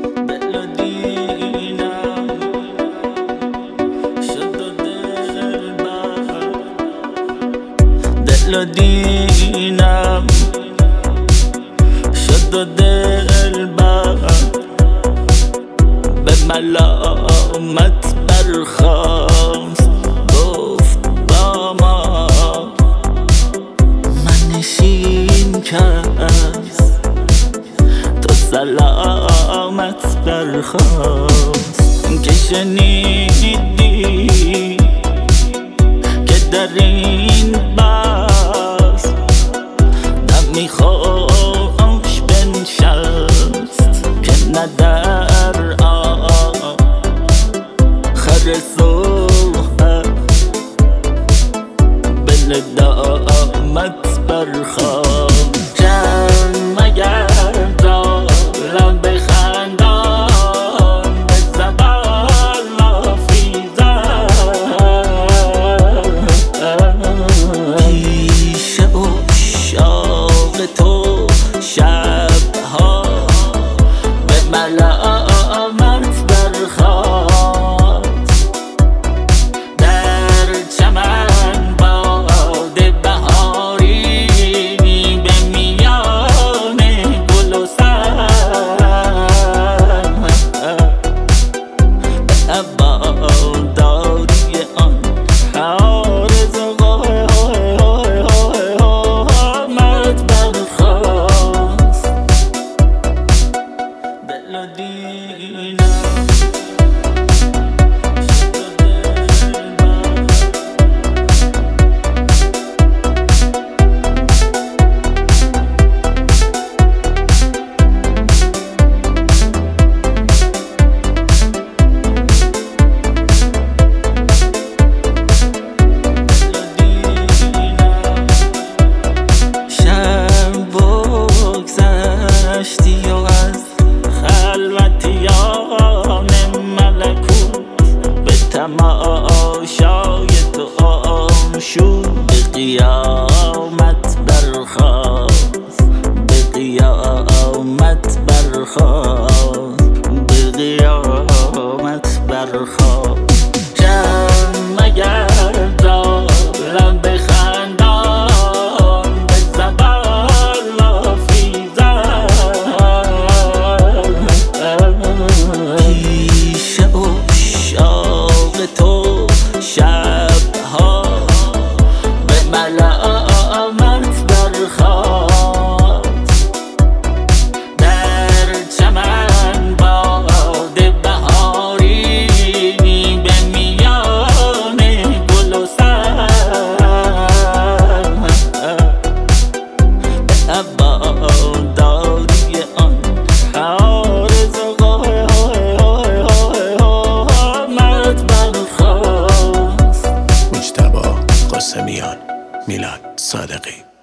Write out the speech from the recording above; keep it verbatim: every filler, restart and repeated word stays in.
دل و دینم شد و دلبر، دل و دینم شد و دلبر، به ملامت برخاست گفت با ما منشین کس، تو سلامت برخاست که شنیدی که در این بس دمی خوش بنشست که نه در آخر صحبت به ندامت برخاست. چند مگر دارم بخندان به زبان آفیزم، پیش عشاق تو شبها به ملامت برخاست، در چمن باد بهاری به میان گل و سر، به هواداری آن عارض قامت برخاست. دل و دینم و از خلوتیان ملکوت به تماشای تو آشوب قیامت برخاست، به قیامت برخاست، به قیامت برخاست. چند مگر دارم بخندان به زبان آفیزم، پیش عشاق تو شبها به ملامت برخاست، در چمن باد بهاری به میان گل و سر، به هواداری آن عارض قامت برخاست. مجتبی قاسمیان، میلاد صادقی.